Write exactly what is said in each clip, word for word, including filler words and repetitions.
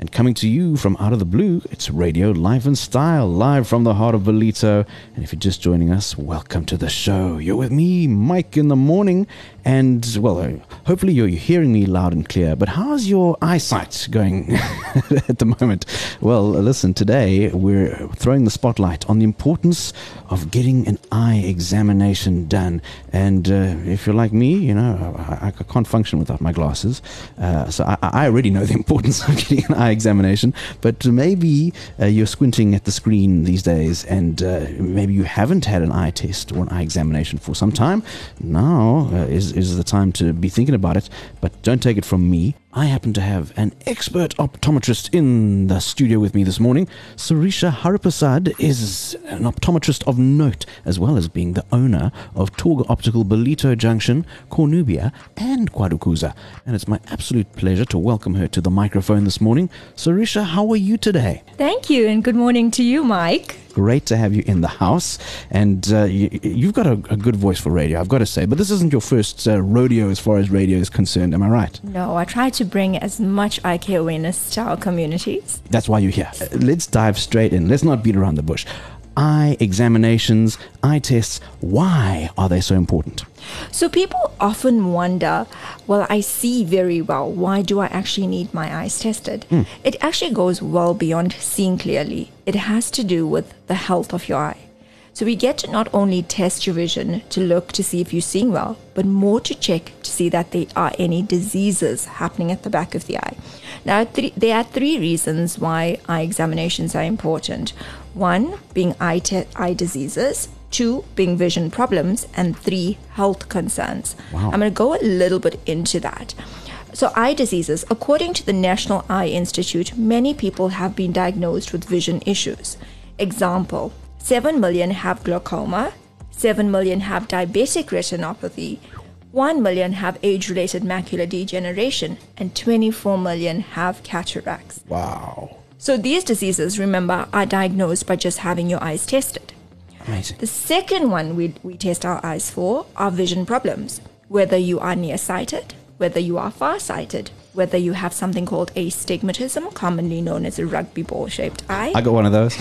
And coming to you from out of the blue, it's Radio Life and Style, live from the heart of Ballito. And if you're just joining us, welcome to the show. You're with me, Mike, in the morning. And, well, uh, hopefully you're hearing me loud and clear. But how's your eyesight going at the moment? Well, listen, today we're throwing the spotlight on the importance of getting an eye examination done. And uh, if you're like me, you know, I, I can't function without my glasses. Uh, so I, I already know the importance of getting an eye examination. But maybe uh, you're squinting at the screen these days, and uh, maybe you haven't had an eye test or an eye examination for some time. Now uh, is is the time to be thinking about it, but don't take it from me. I happen to have an expert optometrist in the studio with me this morning. Sarisha Hariprasad is an optometrist of note, as well as being the owner of Torga Optical Ballito Junction, Cornubia and Kwadukuza. And it's my absolute pleasure to welcome her to the microphone this morning. Sarisha, how are you today? Thank you, and good morning to you, Mike. Great to have you in the house, and uh, you, you've got a, a good voice for radio, I've got to say, but this isn't your first uh, rodeo as far as radio is concerned, am I right? No, I try to bring as much eye care awareness to our communities. That's why you're here. Uh, let's dive straight in. Let's not beat around the bush. Eye examinations, eye tests, why are they so important? So people often wonder, well, I see very well. Why do I actually need my eyes tested? Mm. It actually goes well beyond seeing clearly. It has to do with the health of your eye. So we get to not only test your vision to look to see if you're seeing well, but more to check to see that there are any diseases happening at the back of the eye. Now, th- there are three reasons why eye examinations are important. One, being eye, te- eye diseases. Two, being vision problems. And three, health concerns. Wow. I'm going to go a little bit into that. So eye diseases, according to the National Eye Institute, many people have been diagnosed with vision issues. Example, seven million have glaucoma, seven million have diabetic retinopathy, one million have age-related macular degeneration, and twenty-four million have cataracts. Wow. So these diseases, remember, are diagnosed by just having your eyes tested. Amazing. The second one we, we test our eyes for are vision problems, whether you are nearsighted, whether you are farsighted, whether you have something called astigmatism, commonly known as a rugby ball-shaped eye. I got one of those.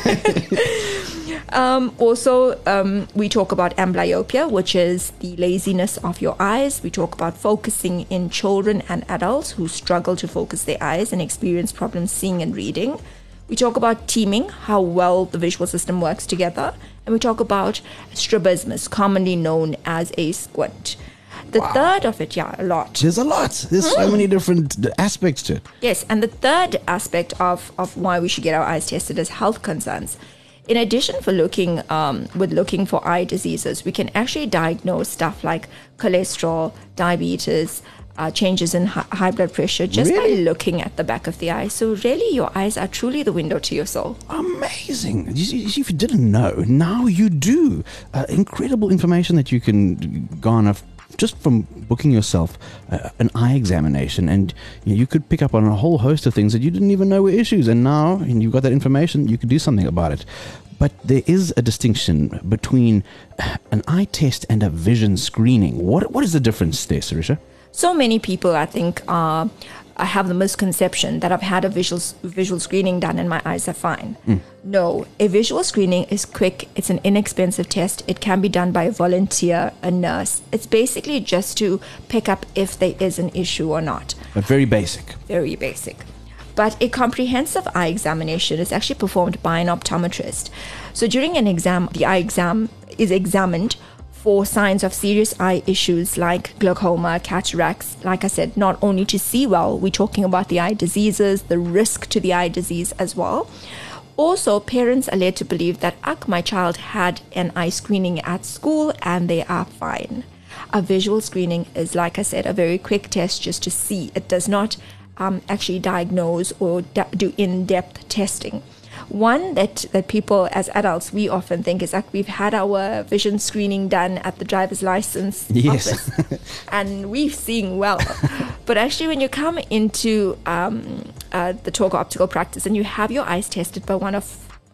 um, also, um, we talk about amblyopia, which is the laziness of your eyes. We talk about focusing in children and adults who struggle to focus their eyes and experience problems seeing and reading. We talk about teaming, how well the visual system works together. And we talk about strabismus, commonly known as a squint. The wow. third of it, yeah, a lot. There's a lot. There's mm. so many different aspects to it. Yes, and the third aspect of, of why we should get our eyes tested is health concerns. In addition for looking um, with looking for eye diseases, we can actually diagnose stuff like cholesterol, diabetes, uh, changes in hi- high blood pressure just really? by looking at the back of the eye. So really, your eyes are truly the window to your soul. Amazing. You see, if you didn't know, now you do. Uh, incredible information that you can garner just from booking yourself uh, an eye examination, and you, know, you could pick up on a whole host of things that you didn't even know were issues, and now and you've got that information, you could do something about it. But there is a distinction between an eye test and a vision screening. What What is the difference there, Sarisha? So many people, I think, are... I have the misconception that I've had a visual visual screening done and my eyes are fine. Mm. No, a visual screening is quick. It's an inexpensive test. It can be done by a volunteer, a nurse. It's basically just to pick up if there is an issue or not. But very basic. Very basic. But a comprehensive eye examination is actually performed by an optometrist. So during an exam, the eye exam is examined for signs of serious eye issues like glaucoma, cataracts. Like I said, not only to see well, we're talking about the eye diseases, the risk to the eye disease as well. Also, parents are led to believe that, ugh, my child had an eye screening at school and they are fine. A visual screening is, like I said, a very quick test just to see. It does not um, actually diagnose or da- do in-depth testing. One that, that people as adults, we often think is like we've had our vision screening done at the driver's license yes. office and we're seeing well. But actually when you come into um, uh, the Torga Optical practice and you have your eyes tested by one of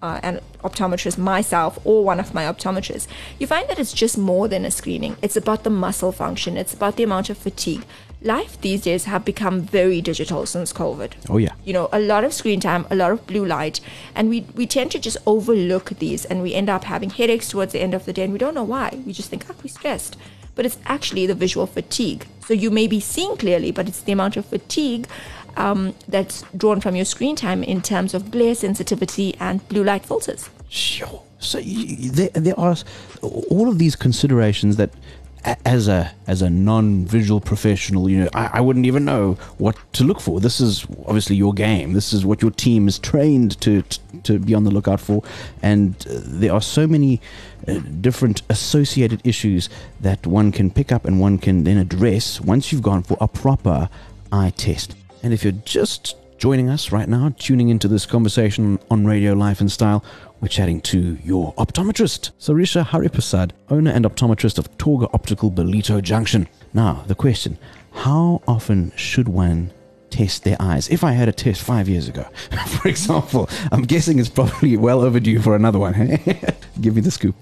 uh, an optometrist myself or one of my optometrists, you find that it's just more than a screening. It's about the muscle function. It's about the amount of fatigue. Life these days have become very digital since COVID. Oh, yeah. You know, a lot of screen time, a lot of blue light, and we, we tend to just overlook these, and we end up having headaches towards the end of the day, and we don't know why. We just think, oh, we're stressed. But it's actually the visual fatigue. So you may be seeing clearly, but it's the amount of fatigue um, that's drawn from your screen time in terms of glare sensitivity and blue light filters. Sure. So you, there, there are all of these considerations that, as a as a non-visual professional, you know, I, I wouldn't even know what to look for. This is obviously your game. This is what your team is trained to to, to be on the lookout for, and uh, there are so many uh, different associated issues that one can pick up and one can then address once you've gone for a proper eye test. And if you're just joining us right now, tuning into this conversation on Radio Life and Style, we're chatting to your optometrist, Sarisha Hariprasad, owner and optometrist of Torga Optical, Ballito Junction. Now, the question, how often should one test their eyes? If I had a test five years ago, for example, I'm guessing it's probably well overdue for another one. Give me the scoop.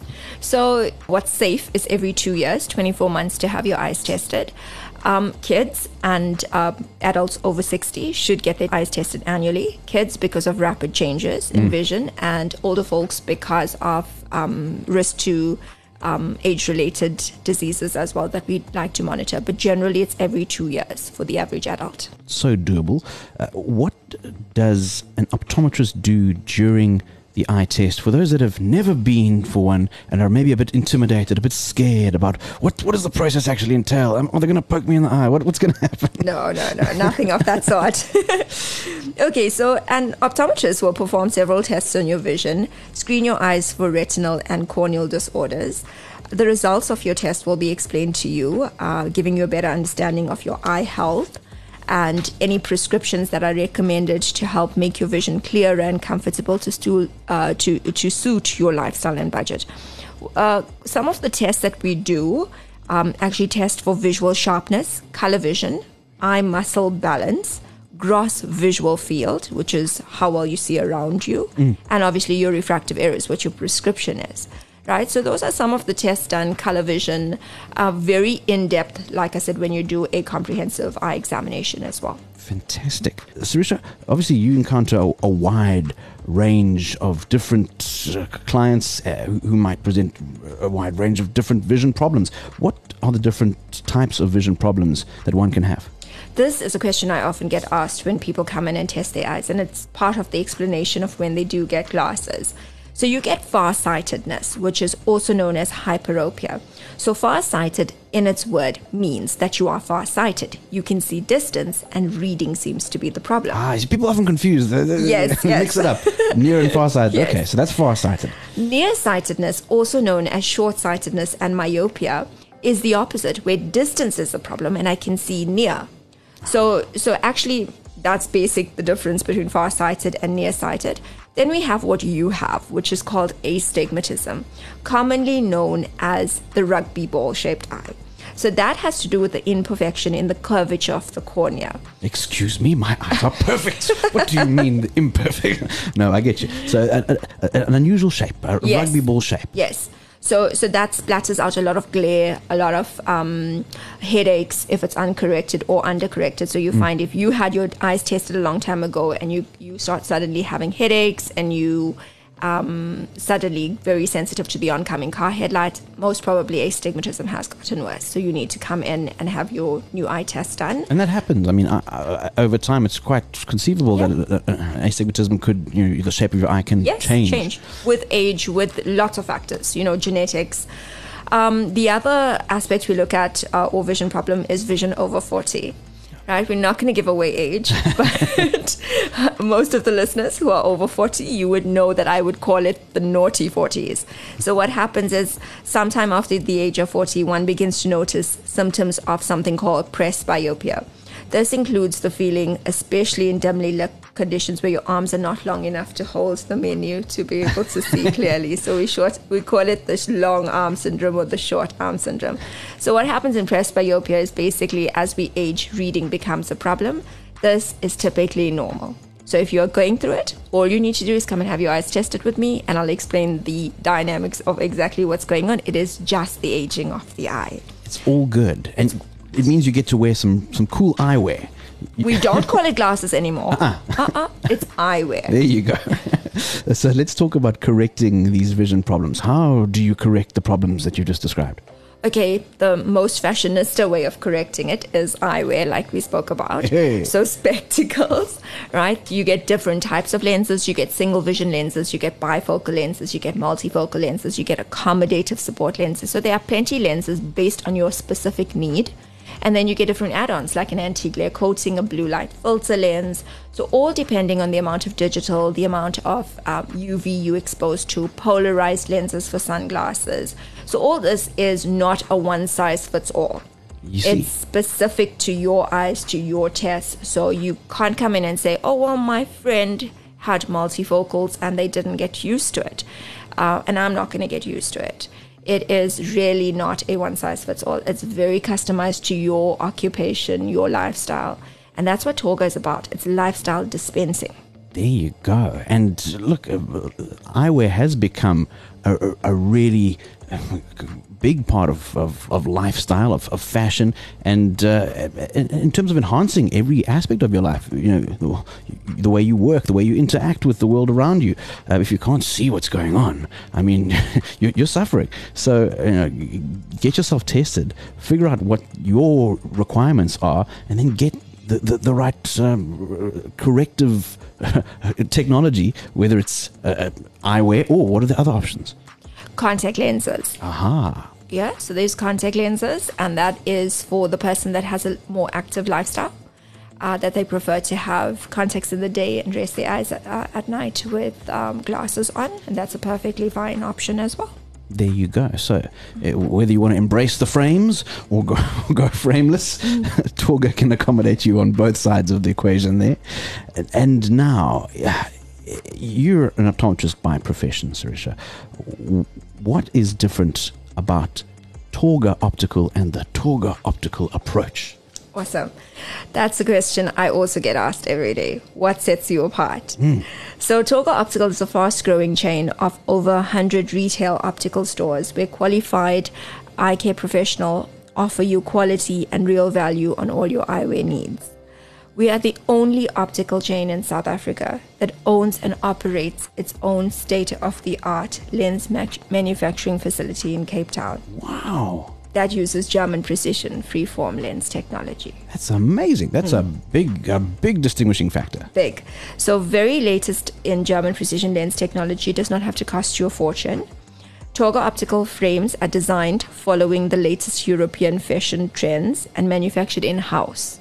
So what's safe is every two years, twenty-four months to have your eyes tested. Um, kids and uh, adults over sixty should get their eyes tested annually. Kids because of rapid changes in mm. vision, and older folks because of um, risk to um, age-related diseases as well that we'd like to monitor. But generally, it's every two years for the average adult. So doable. Uh, what does an optometrist do during the eye test for those that have never been for one and are maybe a bit intimidated, a bit scared about what what does the process actually entail? Are they going to poke me in the eye? What, what's going to happen? No, no, no, nothing of that sort. Okay, so an optometrist will perform several tests on your vision, screen your eyes for retinal and corneal disorders. The results of your test will be explained to you, uh, giving you a better understanding of your eye health and any prescriptions that are recommended to help make your vision clearer and comfortable to stu- uh, to to suit your lifestyle and budget. Uh, some of the tests that we do um, actually test for visual sharpness, color vision, eye muscle balance, gross visual field, which is how well you see around you, mm. and obviously your refractive errors, what your prescription is. Right, so those are some of the tests done. Color vision, uh, very in-depth, like I said, when you do a comprehensive eye examination as well. Fantastic. Sarisha, obviously you encounter a, a wide range of different uh, clients uh, who, who might present a wide range of different vision problems. What are the different types of vision problems that one can have? This is a question I often get asked when people come in and test their eyes, and it's part of the explanation of when they do get glasses. So you get farsightedness, which is also known as hyperopia. So farsighted, in its word, means that you are farsighted. You can see distance, and reading seems to be the problem. Ah, people often confuse. Yes, yes. Mix it up. Near and farsighted. Yes. Okay, so that's farsighted. Nearsightedness, also known as short-sightedness and myopia, is the opposite, where distance is the problem, and I can see near. So, so actually, that's basic, the difference between farsighted and nearsighted. Then we have what you have, which is called astigmatism, commonly known as the rugby ball-shaped eye. So that has to do with the imperfection in the curvature of the cornea. Excuse me, my eyes are perfect. What do you mean imperfect? No, I get you. So a, a, an unusual shape, a Yes. rugby ball shape. Yes. So so that splatters out a lot of glare, a lot of um, headaches if it's uncorrected or undercorrected. So you mm. find if you had your eyes tested a long time ago and you, you start suddenly having headaches and you um, suddenly very sensitive to the oncoming car headlight, most probably astigmatism has gotten worse. So you need to come in and have your new eye test done. And that happens. I mean, I, I, over time, it's quite conceivable yeah. that uh, uh, astigmatism could, you know, the shape of your eye can yes, change. change with age, with lots of factors, you know, genetics. Um, the other aspect we look at, uh, or vision problem, is vision over forty. Right, we're not going to give away age, but most of the listeners who are over forty, you would know that I would call it the naughty forties. So what happens is sometime after the age of forty, one begins to notice symptoms of something called presbyopia. This includes the feeling, especially in dimly lit conditions where your arms are not long enough to hold the menu to be able to see clearly. So we short we call it the long arm syndrome or the short arm syndrome. So what happens in presbyopia is basically as we age, reading becomes a problem. This is typically normal. So if you're going through it, all you need to do is come and have your eyes tested with me, and I'll explain the dynamics of exactly what's going on. It is just the aging of the eye. It's all good. And it means you get to wear some, some cool eyewear. We don't call it glasses anymore. Uh-uh. Uh-uh. It's eyewear. There you go. So let's talk about correcting these vision problems. How do you correct the problems that you just described? Okay, the most fashionista way of correcting it is eyewear, like we spoke about. Hey. So spectacles, right? You get different types of lenses. You get single vision lenses, you get bifocal lenses, you get multifocal lenses, you get accommodative support lenses. So there are plenty lenses based on your specific need. And then you get different add-ons like an anti-glare coating, a blue light filter lens. So all depending on the amount of digital, the amount of um, U V you exposed to, polarized lenses for sunglasses. So all this is not a one-size-fits-all. You see. It's specific to your eyes, to your test. So you can't come in and say, oh, well, my friend had multifocals and they didn't get used to it. Uh, and I'm not going to get used to it. It is really not a one-size-fits-all. It's very customized to your occupation, your lifestyle. And that's what Toga is about. It's lifestyle dispensing. There you go. And look, uh, eyewear has become a, a, a really uh, big part of, of, of lifestyle, of, of fashion, and uh, in, in terms of enhancing every aspect of your life. You know, the, the way you work, the way you interact with the world around you. Uh, if you can't see what's going on, I mean, you're, you're suffering. So, you know, get yourself tested, figure out what your requirements are, and then get the, the, the right um, corrective technology, whether it's uh, eyewear or what are the other options? Contact lenses. Aha. Yeah, so there's contact lenses, and that is for the person that has a more active lifestyle, uh, that they prefer to have contacts in the day and rest their eyes at, uh, at night with um, glasses on, and that's a perfectly fine option as well. There you go. So uh, whether you want to embrace the frames or go, go frameless, mm. Toga can accommodate you on both sides of the equation there. And now, uh, you're an optometrist by profession, Sirisha. What is different about Toga Optical and the Toga Optical approach? Awesome. That's a question I also get asked every day. What sets you apart? Mm. So Toga Optical is a fast-growing chain of over one hundred retail optical stores where qualified eye care professionals offer you quality and real value on all your eyewear needs. We are the only optical chain in South Africa that owns and operates its own state-of-the-art lens ma- manufacturing facility in Cape Town. Wow. That uses German precision freeform lens technology. That's amazing. That's mm. a big, a big distinguishing factor. Big. So very latest in German precision lens technology does not have to cost you a fortune. Toga Optical frames are designed following the latest European fashion trends and manufactured in-house,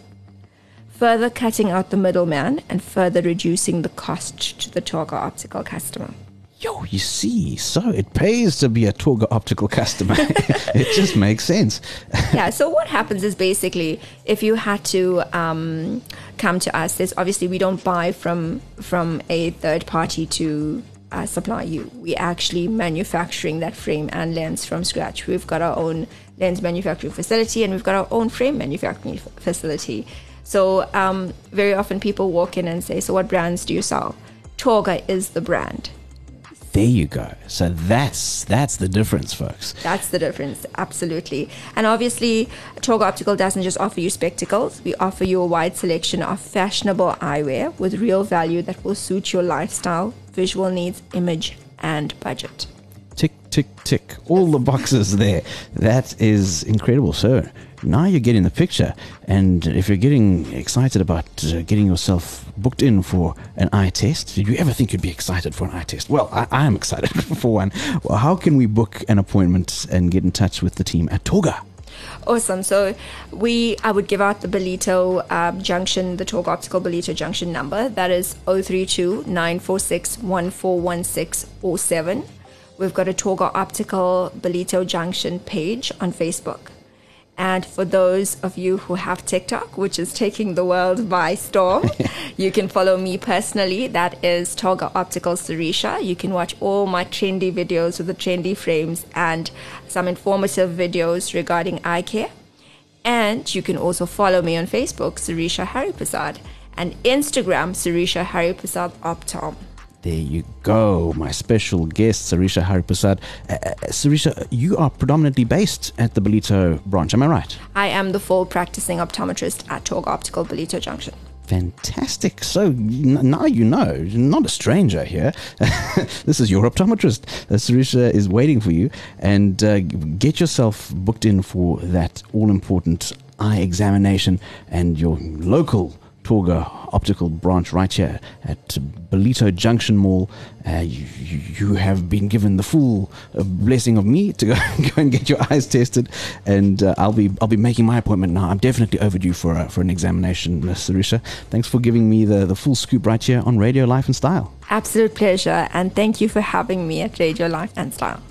further cutting out the middleman and further reducing the cost to the Toga Optical customer. Yo, you see, so it pays to be a Toga Optical customer. It just makes sense. Yeah, so what happens is basically if you had to um, come to us, there's obviously we don't buy from from a third party to uh, supply you. We're actually manufacturing that frame and lens from scratch. We've got our own lens manufacturing facility and we've got our own frame manufacturing f- facility. So um, very often people walk in and say, so what brands do you sell? Toga is the brand. There you go. So that's that's the difference, folks. That's the difference, absolutely. And obviously, Toga Optical doesn't just offer you spectacles. We offer you a wide selection of fashionable eyewear with real value that will suit your lifestyle, visual needs, image, and budget. Tick, tick, tick. All the boxes there. That is incredible. So now you're getting the picture. And if you're getting excited about uh, getting yourself booked in for an eye test, did you ever think you'd be excited for an eye test? Well, I, I am excited for one. Well, how can we book an appointment and get in touch with the team at Toga? Awesome. So we, I would give out the Ballito um, Junction, the Toga Optical Ballito Junction number. That is zero three two, nine four six, one four one six zero seven. We've got a Toga Optical Ballito Junction page on Facebook. And for those of you who have TikTok, which is taking the world by storm, you can follow me personally. That is Toga Optical Sirisha. You can watch all my trendy videos with the trendy frames and some informative videos regarding eye care. And you can also follow me on Facebook, Sirisha Hariprasad. and Instagram, Sirisha Hariprasad Optom. There you go, my special guest, Sirisha Hariprasad. Uh, uh, Sirisha, you are predominantly based at the Ballito branch, am I right? I am the full practicing optometrist at Torg Optical Ballito Junction. Fantastic. So n- now you know, you're not a stranger here. This is your optometrist. Uh, Sirisha is waiting for you. And uh, get yourself booked in for that all-important eye examination and your local Torga Optical branch right here at Ballito Junction Mall. Uh, you, you have been given the full uh, blessing of me to go, go and get your eyes tested, and uh, I'll be I'll be making my appointment now. I'm definitely overdue for a, for an examination, uh, Sirisha. Thanks for giving me the, the full scoop right here on Radio Life and Style. Absolute pleasure, and thank you for having me at Radio Life and Style.